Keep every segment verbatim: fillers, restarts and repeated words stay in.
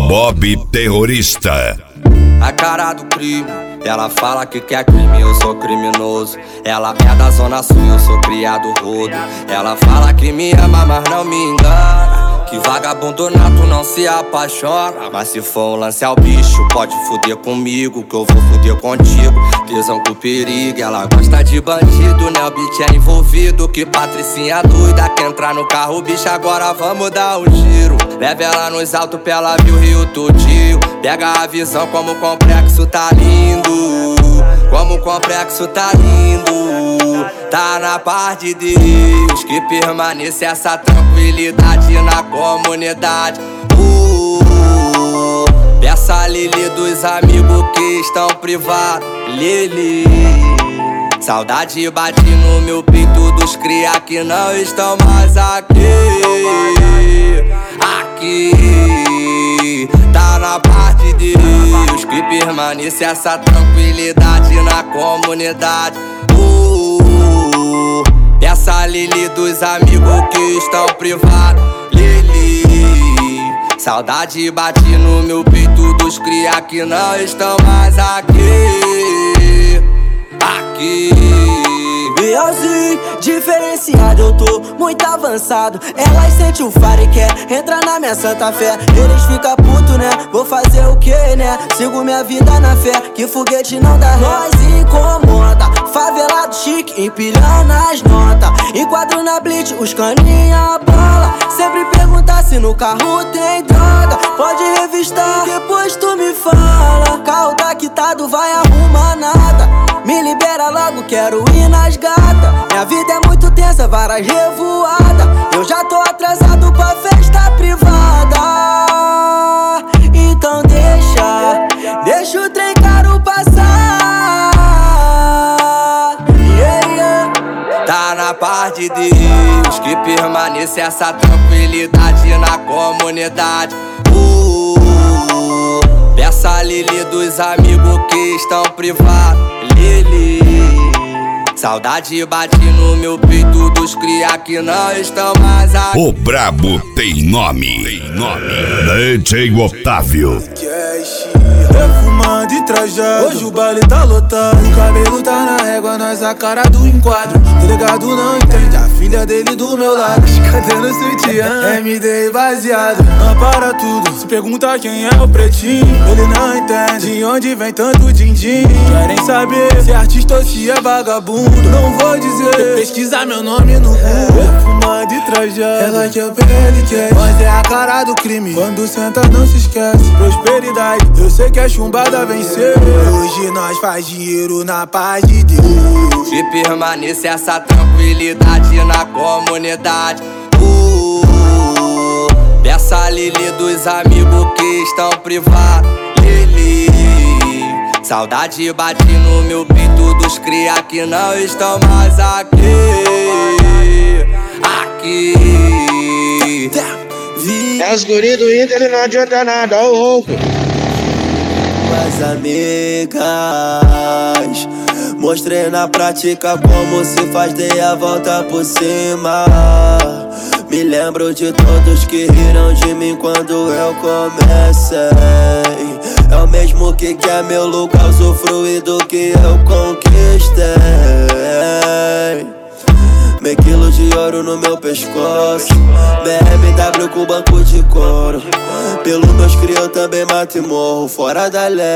Bob Terrorista. A cara do crime, ela fala que quer crime, eu sou criminoso. Ela é da zona sul, eu sou criado rodo. Ela fala que me ama, mas não me engana. Que vagabundo nato não se apaixona. Mas se for um lance ao bicho, pode fuder comigo, que eu vou fuder contigo. Tesão com perigo, ela gosta de bandido, né? O beat é envolvido, que patricinha doida. Quer entrar no carro, bicho, agora vamos dar um giro. Leva ela nos altos pra ela ver o Rio todinho. Pega a visão como o complexo tá lindo. Como o complexo tá lindo. Tá na paz de Deus, que permaneça essa tranquilidade na comunidade. uh, Peça a Lili dos amigos que estão privados. Lili, saudade bate no meu peito dos cria que não estão mais aqui. Aqui tá na paz de Deus, que permaneça essa tranquilidade na comunidade. uh, Peça a Lili dos amigos que estão privados. Lili, saudade bate no meu peito dos cria que não estão mais aqui. Aqui Bielzinho, diferenciado, eu tô muito avançado. Elas sentem o faro e quer entrar na minha santa fé. Eles ficam puto, né? Vou fazer o que, né? Sigo minha vida na fé, que foguete não dá ré. Nós incomoda, favelado chique, empilhando as notas. Enquadro na blitz, os caninha bola. Sempre perguntar se no carro tem droga. Pode revistar, depois tu me fala. Carro tá quitado, vai arrumar nada. Me libera logo, quero ir nas gatas. Minha vida é muito tensa, várias revoadas. Eu já tô atrasado pra festa privada. Então deixa, deixa o trem caro passar. Yeah, yeah. Tá na paz de Deus, que permaneça essa tranquilidade na comunidade. uh, Peça a Lili dos amigos que estão privados. Lili, saudade bate no meu peito dos cria que não estão mais aqui. O brabo tem nome, tem nome. D J Otávio. Perfumado e trajado, hoje o baile tá lotado. O cabelo tá na régua, nós a cara do enquadro. Delegado não entende, a filha dele do meu lado. Cadê no sutiã? M D baseado, não para tudo. Se pergunta quem é o pretinho, ele não entende de onde vem tanto din-din. Querem saber se é artista ou se é vagabundo. Não vou dizer, pesquisar meu nome no Google. Perfumado e trajado, ela quer o ele quer. Mas é a cara do crime, quando senta não se esquece. Prosperidade, eu sei que a chumbada venceu. Hoje nós faz dinheiro na paz de Deus. Que permaneça essa tranquilidade na comunidade. uh, Peça a Lili dos amigos que estão privados. Lili, saudade bate no meu peito dos cria que não estão mais aqui. Aqui É os guri do Inter e não adianta nada, ó louco. As amigas, mostrei na prática como se faz, dei a volta por cima. Me lembro de todos que riram de mim quando eu comecei. É o mesmo que quer meu lugar, usufruir do que eu conquistei. Meio quilo de ouro no meu pescoço, B M W com banco de couro. Pelo meus cria eu também mato e morro fora da lei.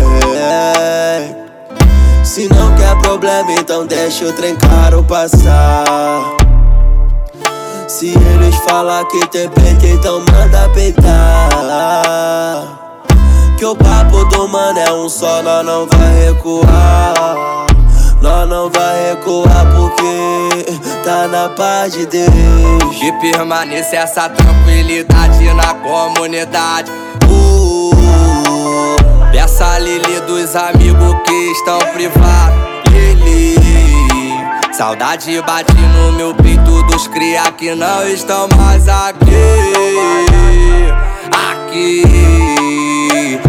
Se não quer problema, então deixa o trem caro passar. Se eles falar que tem peito, então manda peitar. Que o papo do mano é um só, nós não vai recuar. Nós não vai recuar porque tá na paz de Deus. Que permaneça essa tranquilidade na comunidade. uh, Peça a Lili dos amigos que estão privados. Lili, saudade bate no meu peito dos cria que não estão mais aqui. Aqui